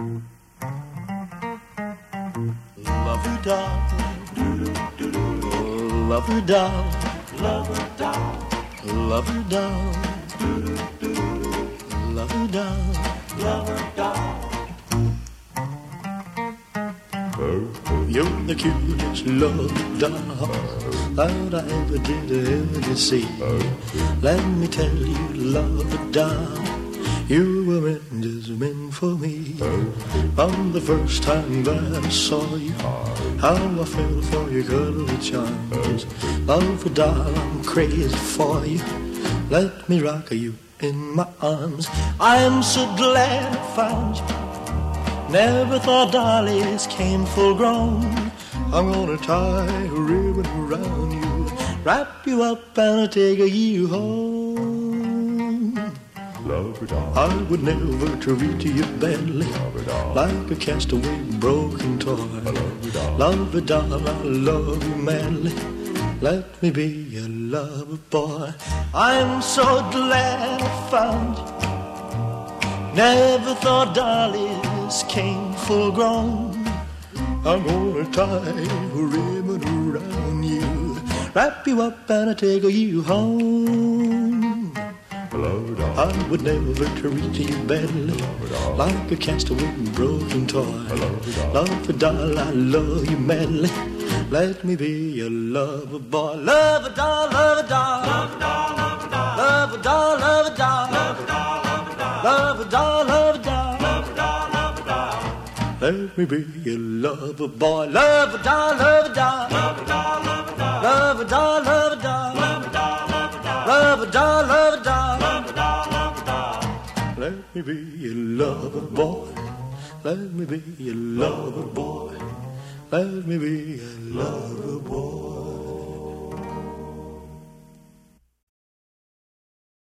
Lover doll, lover doll, lover doll, lover doll, lover doll, lover doll. You're the cutest love doll that I ever did see. Let me tell you, love doll, you were meant for me. From the first time that I saw you, how I fell for your cuddly charms. Love doll, I'm crazy for you. Let me rock you in my arms. I'm so glad I found you. Never thought dollies came full grown. I'm gonna tie a ribbon around you, wrap you up and take you home. Lover doll, I would never treat you badly, like a castaway broken toy. Lover doll, I love you madly. Let me be your lover boy. I'm so glad I found you. Never thought dollies came full grown. I'm gonna tie a ribbon around you, wrap you up and take you home. I would never treat you badly, like a castaway broken toy. Love doll, I love you madly. Let me be your lover boy. Love doll, love doll, love doll, love doll, love doll, love doll, love doll, love doll, love doll, love doll, love doll. Let me be your lover boy. Love doll, love doll, love doll, love doll, love doll, love doll, love doll, love doll, love doll, love doll, love doll. Let me be your lover boy. Let me be your lover boy. Let me be your lover boy.